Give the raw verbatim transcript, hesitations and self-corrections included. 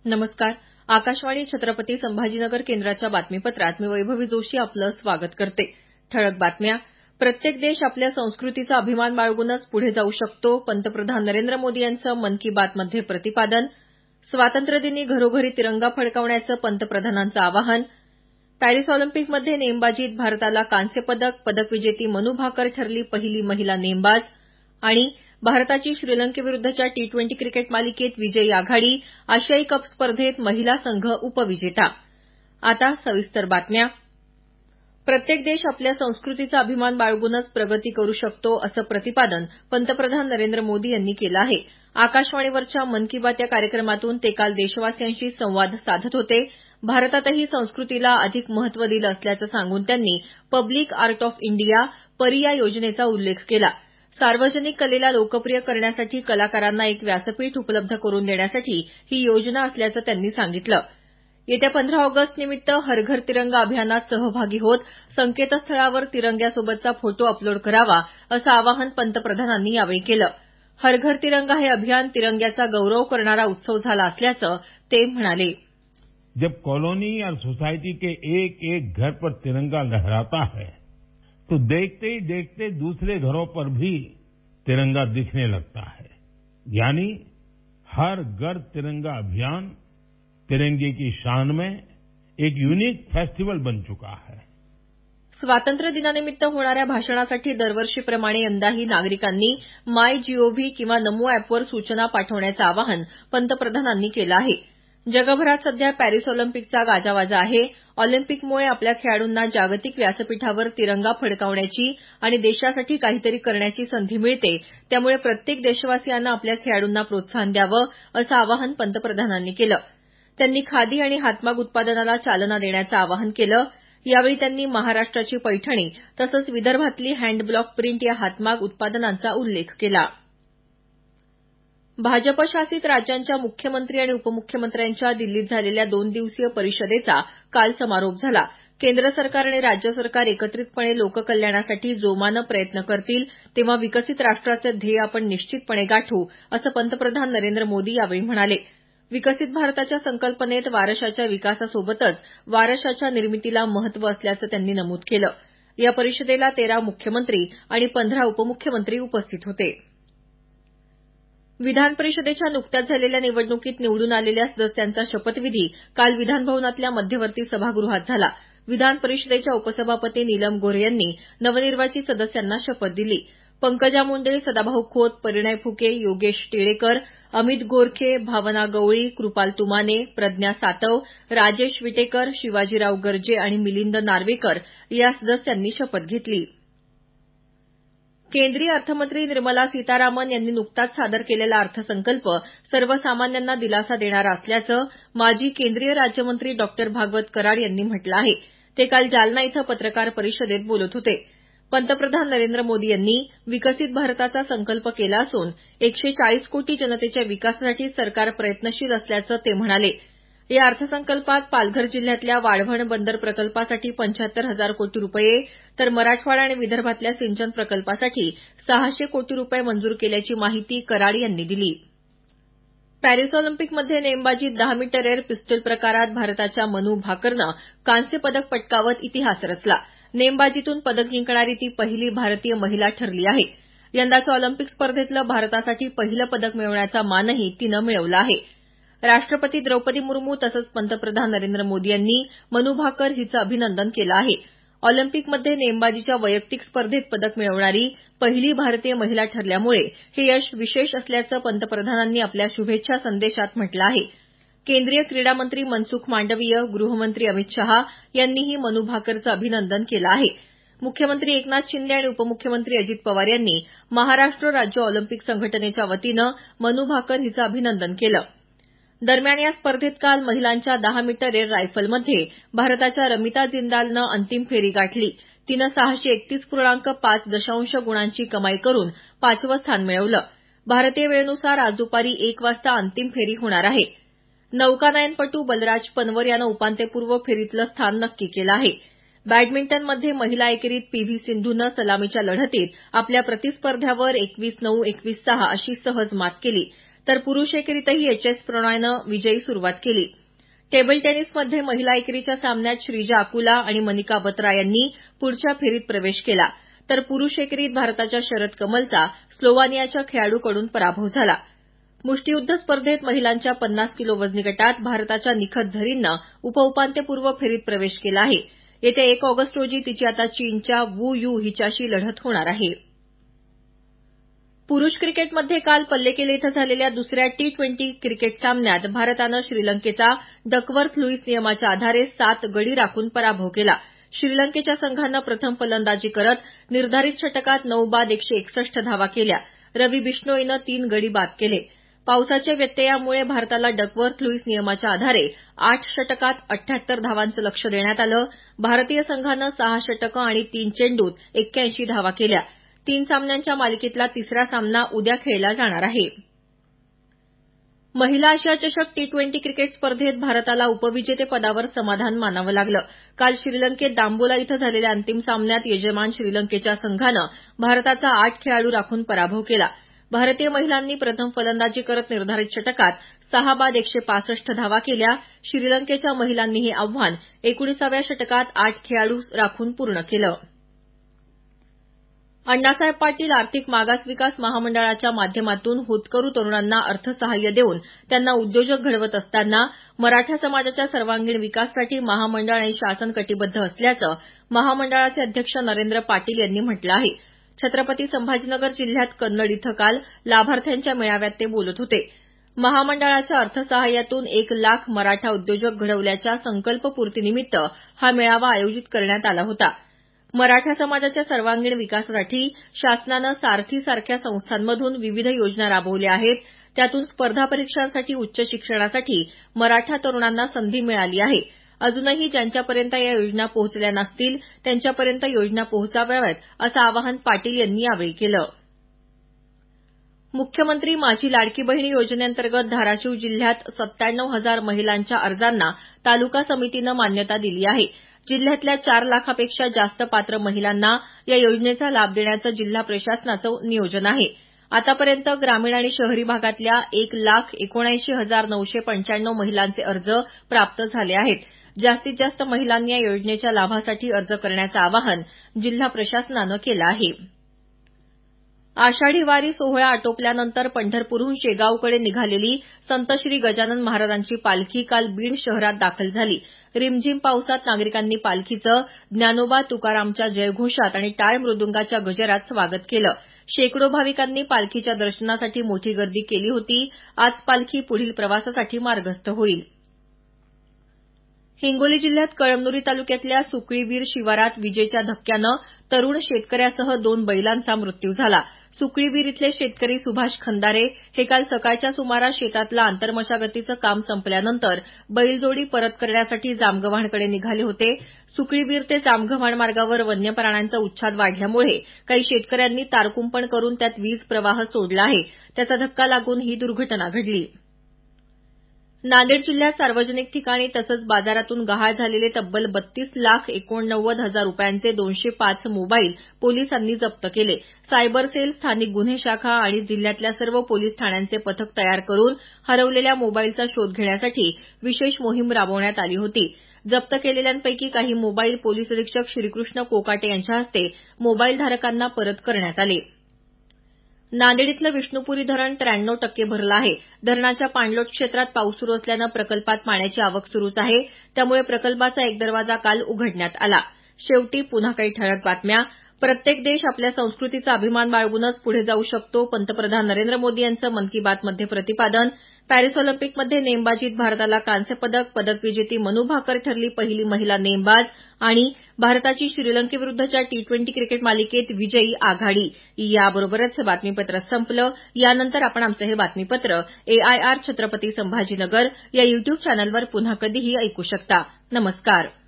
नमस्कार. आकाशवाणी छत्रपती संभाजीनगर केंद्राच्या बातमीपत्रात मी वैभवी जोशी आपलं स्वागत करते. ठळक बातम्या. प्रत्येक देश आपल्या संस्कृतीचा अभिमान बाळगूनच पुढे जाऊ शकतो, पंतप्रधान नरेंद्र मोदी यांचं मन की बातमध्ये प्रतिपादन. स्वातंत्र्यदिनी घरोघरी तिरंगा फडकावण्याचं पंतप्रधानांचं आवाहन. पॅरिस ऑलिम्पिकमध्ये नेमबाजीत भारताला कांस्य पदक, पदक विजेती मनू भाकर ठरली पहिली महिला नेमबाज. आणि भारताची श्रीलंकेविरुद्धच्या टी ट्वेंटी क्रिकेट मालिकेत विजयी आघाडी, आशियाई कप स्पर्धेत महिला संघ उपविजेता. आता सविस्तर बातम्या. प्रत्येक देश आपल्या संस्कृतीचा अभिमान बाळगूनच प्रगती करू शकतो असं प्रतिपादन पंतप्रधान नरेंद्र मोदी यांनी केलं आहे. आकाशवाणीवरच्या मन की बात या कार्यक्रमातून ते काल देशवासियांशी संवाद साधत होते. भारतातही संस्कृतीला अधिक महत्त्व दिलं असल्याचं सांगून त्यांनी पब्लिक आर्ट ऑफ इंडिया परी या योजनेचा उल्लेख केला. सार्वजनिक कलेला लोकप्रिय करण्यासाठी कलाकारांना एक व्यासपीठ उपलब्ध करून देण्यासाठी ही योजना असल्याचं त्यांनी सांगितलं. येत्या पंधरा ऑगस्ट निमित्त हर घर तिरंगा अभियानात सहभागी होत संकेतस्थळावर तिरंग्यासोबतचा फोटो अपलोड करावा असं आवाहन पंतप्रधानांनी यावेळी केलं. हर घर तिरंगा हे अभियान तिरंग्याचा गौरव करणारा उत्सव झाला असल्याचं ते म्हणाले. जब कॉलोनी और सोसाइटी के एक एक घर पर तिरंगा लहराता है तो देखते ही देखते दूसरे घरों पर भी तिरंगा दिखने लगता है. यानी हर घर तिरंगा अभियान तिरंगे की शान में एक यूनिक फेस्टिवल बन चुका है. स्वातंत्र्य दिनानिमित्त होणाऱ्या भाषणासाठी दरवर्षीप्रमाणे यंदाही नागरिकांनी माय जीओव्ही किंवा नमो अॅपवर सूचना पाठवण्याचं आवाहन पंतप्रधानांनी केलं आहे. जगभरात सध्या पॅरिस ऑलिम्पिकचा गाजावाजा आहे. ऑलिम्पिकमुळे आपल्या खेळाडूंना जागतिक व्यासपीठावर तिरंगा फडकावण्याची आणि देशासाठी काहीतरी करण्याची संधी मिळते. त्यामुळे प्रत्येक देशवासियांना आपल्या खेळाडूंना प्रोत्साहन द्यावं असं आवाहन पंतप्रधानांनी केलं. त्यांनी खादी आणि हातमाग उत्पादनाला चालना देण्याचं आवाहन केलं. यावेळी त्यांनी महाराष्ट्राची पैठणी तसंच विदर्भातली हँडब्लॉक प्रिंट या हातमाग उत्पादनांचा उल्लेख केला. भाजपशासित राज्यांच्या मुख्यमंत्री आणि उपमुख्यमंत्र्यांच्या दिल्लीत झालेल्या दोन दिवसीय परिषदेचा काल समारोप झाला. केंद्र सरकार आणि राज्य सरकार एकत्रितपणे लोककल्याणासाठी जोमानं प्रयत्न करतील तेव्हा विकसित राष्ट्राचं ध्येय आपण निश्चितपणे गाठू असं पंतप्रधान नरेंद्र मोदी यावेळी म्हणाले. विकसित भारताच्या संकल्पनेत वारशाच्या विकासासोबतच वारशाच्या निर्मितीला महत्त्व असल्याचं त्यांनी नमूद केलं. या परिषदेला तेरा मुख्यमंत्री आणि पंधरा उपमुख्यमंत्री उपस्थित होते. विधान परिषदेच्या नुकत्याच झालेल्या निवडणुकीत निवडून आलेल्या सदस्यांचा शपथविधी काल विधानभवनातल्या मध्यवर्ती सभागृहात झाला. विधान परिषदेच्या उपसभापती नीलम गोऱ्हे यांनी नवनिर्वाचित सदस्यांना शपथ दिली. पंकजा मुंडे, सदाभाऊ खोत, परिणय फुके, योगेश टिळेकर, अमित गोरखे, भावना गवळी, कृपाल तुमाने, प्रज्ञा सातव, राजेश विटेकर, शिवाजीराव गर्जे आणि मिलिंद नार्वेकर या सदस्यांनी शपथ घेतली. केंद्रीय अर्थमंत्री निर्मला सीतारामन यांनी नुकताच सादर केलेला अर्थसंकल्प सर्वसामान्यांना दिलासा देणारा असल्याचं माजी केंद्रीय राज्यमंत्री डॉ भागवत कराड यांनी म्हटलं आहे. ते काल जालना इथं पत्रकार परिषदेत बोलत होते. पंतप्रधान नरेंद्र मोदी यांनी विकसित भारताचा संकल्प केला असून एकशे चाळीस कोटी जनतेच्या विकासासाठी सरकार प्रयत्नशील असल्याचं ते म्हणाले. या अर्थसंकल्पात पालघर जिल्ह्यातल्या वाढवण बंदर प्रकल्पासाठी पंच्याहत्तर हजार कोटी रुपये तर मराठवाडा आणि विदर्भातल्या सिंचन प्रकल्पासाठी सहाशे कोटी रुपये मंजूर केल्याची माहिती कराड यांनी दिली. पॅरिस ऑलिम्पिकमध्ये नेमबाजीत दहा मीटर एअर पिस्टल प्रकारात भारताच्या मनू भाकरनं कांस्य पदक पटकावत इतिहास रचला. नेमबाजीतून पदक जिंकणारी ती पहिली भारतीय महिला ठरली आहे. यंदाच्या ऑलिम्पिक स्पर्धेतलं भारतासाठी पहिलं पदक मिळवण्याचा मानही तिनं मिळवला आहे. राष्ट्रपती द्रौपदी मुर्मू तसंच पंतप्रधान नरेंद्र मोदी यांनी मनू भाकर हिचं अभिनंदन केलं आहे. ऑलिम्पिकमध्ये नेमबाजीच्या वैयक्तिक स्पर्धेत पदक मिळवणारी पहिली भारतीय महिला ठरल्यामुळे हे यश विशेष असल्याचं पंतप्रधानांनी आपल्या शुभेच्छा संदेशात म्हटलं आहे. केंद्रीय क्रीडा मंत्री मनसुख मांडवीय, गृहमंत्री अमित शहा यांनीही मनू भाकरचं अभिनंदन केलं आहे. मुख्यमंत्री एकनाथ शिंदे आणि उपमुख्यमंत्री अजित पवार यांनी महाराष्ट्र राज्य ऑलिम्पिक संघटनेच्या वतीनं मनू भाकर हिचं अभिनंदन केलं. दरम्यान या स्पर्धेत काल महिलांच्या दहा मीटर एअर रायफलमध्ये भारताच्या रमिता जिंदालनं अंतिम फेरी गाठली. तिनं सहाशे एकतीस पूर्णांक पाच दशांश गुणांची कमाई करून पाचवं स्थान मिळवलं. भारतीय वेळेनुसार आज दुपारी एक वाजता अंतिम फेरी होणार आहे. नौकानयनपटू बलराज पनवर यानं उपांत्यपूर्व फेरीतलं स्थान नक्की केलं आहे. बॅडमिंटनमध्ये महिला एकेरीत पी व्ही सिंधूनं सलामीच्या लढतीत आपल्या प्रतिस्पर्ध्यावर एकवीस नऊ एकवीस सहा अशी सहज मात केली. तर पुरुष एकेरीतही एच एस प्रणॉयनं विजयी सुरुवात केली. टेबल टेनिसमध्ये महिला एकेरीच्या सामन्यात श्रीजा अकुला आणि मनिका बत्रा यांनी पुढच्या फेरीत प्रवेश केला, तर पुरुष एकेरीत भारताच्या शरद कमलचा स्लोवानियाच्या खेळाडूकडून पराभव झाला. मुष्टियुद्ध स्पर्धेत महिलांच्या पन्नास किलो वजनी गटात भारताच्या निखत झरीननं उपउपांत्यपूर्व फेरीत प्रवेश केला आहे. येत्या एक ऑगस्ट रोजी तिची आता चीनच्या वू यू हिच्याशी लढत होणार आहे. पुरुष क्रिकेटमध्ये काल पल्लेकेले इथं झालेल्या दुसऱ्या टी ट्वेंटी क्रिकेट सामन्यात भारतानं श्रीलंकेचा डकवर्थ लुईस नियमाच्या आधारे सात गडी राखून पराभव केला. श्रीलंकेच्या संघानं प्रथम फलंदाजी करत निर्धारित षटकात नऊ बाद एकशे एकसष्ट धावा केल्या. रवी बिश्नोईनं तीन गडी बाद केले. पावसाच्या व्यत्ययामुळे भारताला डकवर्थ लुईस नियमाच्या आधारे आठ षटकात अठ्ठ्याहत्तर धावांचं लक्ष्य देण्यात आलं. भारतीय संघानं सहा षटकं आणि तीन चेंडूत एक्क्याऐंशी धावा केल्या. तीन सामन्यांच्या मालिकेतला तिसरा सामना उद्या खेळला जाणार आहे. महिला आशिया चषक टी ट्वेंटी क्रिकेट स्पर्धेत भारताला उपविजेतेपदावर समाधान मानावं लागलं. काल श्रीलंकेत दांबोला इथं झालेल्या अंतिम सामन्यात यजमान श्रीलंकेच्या संघानं भारताचा आठ खेळाडू राखून पराभव केला. भारतीय महिलांनी प्रथम फलंदाजी करत निर्धारित षटकात सहा बाद एकशे पासष्ट धावा केल्या. श्रीलंकेच्या महिलांनी हे आव्हान एकोणीसाव्या षटकात आठ खेळाडू राखून पूर्ण केलं. अण्णासाहेब पाटील आर्थिक मागास विकास महामंडळाच्या माध्यमातून होतकरू तरुणांना अर्थसहाय्य देऊन त्यांना उद्योजक घडवत असताना मराठा समाजाच्या सर्वांगीण विकासासाठी महामंडळ आणि शासन कटिबद्ध असल्याचं महामंडळाचे अध्यक्ष नरेंद्र पाटील यांनी म्हटलं आहे. छत्रपती संभाजीनगर जिल्ह्यात कन्नड इथं काल लाभार्थ्यांच्या मेळाव्यात ते बोलत होते. महामंडळाच्या अर्थसहाय्यातून एक लाख मराठा उद्योजक घडवल्याच्या संकल्पपूर्तीनिमित्त हा मेळावा आयोजित करण्यात आला होता. मराठा समाजाच्या सर्वांगीण विकासासाठी शासनानं सारथी सारख्या संस्थांमधून विविध योजना राबवल्या आहेत. त्यातून स्पर्धा परीक्षांसाठी उच्च शिक्षणासाठी मराठा तरुणांना संधी मिळाली आहे. अजूनही ज्यांच्यापर्यंत या योजना पोहोचल्या नसतील त्यांच्यापर्यंत योजना पोहोचाव्यात असं आवाहन पाटील यांनी यावेळी केलं. मुख्यमंत्री माझी लाडकी बहीण योजनेअंतर्गत धाराशिव जिल्ह्यात सत्त्याण्णव हजार महिलांच्या अर्जांना तालुका समितीनं मान्यता दिली आहे. जिल्ह्यातल्या चार लाखापेक्षा जास्त पात्र महिलांना या योजनेचा लाभ देण्याचं जिल्हा प्रशासनाचं नियोजन आहे. आतापर्यंत ग्रामीण आणि शहरी भागातल्या एक लाख एकोणऐंशी हजार नऊशे पंच्याण्णव महिलांचे अर्ज प्राप्त झाले आहेत. जास्तीत जास्त महिलांनी या योजनेच्या लाभासाठी अर्ज करण्याचं आवाहन जिल्हा प्रशासनानं केलं आहे. आषाढी वारी सोहळा आटोपल्यानंतर पंढरपूरहून शेगावकडे निघालेली संत श्री गजानन महाराजांची पालखी काल बीड शहरात दाखल झाली. रिमझिम पावसात नागरिकांनी पालखीचं ज्ञानोबा तुकारामच्या जयघोषात आणि टाळ मृदुंगाच्या गजरात स्वागत केलं. शेकडो भाविकांनी पालखीच्या दर्शनासाठी मोठी गर्दी केली होती. आज पालखी पुढील प्रवासासाठी मार्गस्थ होईल. हिंगोली जिल्ह्यात कळमनुरी तालुक्यातल्या सुकळीवीर शिवारात विजेच्या धक्क्यानं तरुण शेतकऱ्यासह दोन बैलांचा मृत्यू झाला. सुकळीवीर इथले शेतकरी सुभाष खंदारे हे काल सकाळच्या सुमारास शेतातलं आंतरमशागतीचं काम संपल्यानंतर बैलजोडी परत करण्यासाठी जामगव्हाणकडे निघाले होते. सुकळीवीर ते जामगव्हाण मार्गावर वन्य प्राण्यांचा उच्छाद वाढल्यामुळे काही शेतकऱ्यांनी तारकुंपण करून त्यात वीज प्रवाह सोडला आहे. त्याचा धक्का लागून ही दुर्घटना घडली. नांदेड जिल्ह्यात सार्वजनिक ठिकाणी तसंच बाजारातून गहाळ झालेले तब्बल बत्तीस लाख एकोणनव्वद हजार रुपयांचे दोनशे पाच मोबाईल पोलिसांनी जप्त केले. सायबर सेल, स्थानिक गुन्हे शाखा आणि जिल्ह्यातल्या सर्व पोलीस ठाण्यांचे पथक तयार करून हरवलेल्या मोबाईलचा शोध घेण्यासाठी विशेष मोहीम राबवण्यात आली होती. जप्त केलेल्यांपैकी काही मोबाईल पोलीस अधीक्षक श्रीकृष्ण कोकाटे यांच्या हस्ते मोबाईलधारकांना परत करण्यात आले. नांदेड इथलं विष्णुपुरी धरण त्र्याण्णव टक्के भरलं आहे. धरणाच्या पाणलोट क्षेत्रात पाऊस सुरू असल्यानं प्रकल्पात पाण्याची आवक सुरूच आहे. त्यामुळे प्रकल्पाचा एक दरवाजा काल उघडण्यात आला. शेवटी पुन्हा काही ठळक बातम्या. प्रत्येक देश आपल्या संस्कृतीचा अभिमान बाळगूनच पुढे जाऊ शकतो, पंतप्रधान नरेंद्र मोदी यांचं मन की बातमध्ये प्रतिपादन. पॅरिस ऑलिम्पिकमध्ये नेमबाजीत भारताला कांस्य पदक, पदक विजेती मनू भाकर ठरली पहिली महिला नेमबाज. आणि भारताची श्रीलंकेविरुद्धच्या टी ट्वेंटी क्रिकेट मालिकेत विजयी आघाडी. याबरोबरच हे बातमीपत्र संपलं. यानंतर आपण आमचं हे बातमीपत्र एआयआर छत्रपती संभाजीनगर या युट्यूब चॅनलवर पुन्हा कधीही ऐकू शकता. नमस्कार.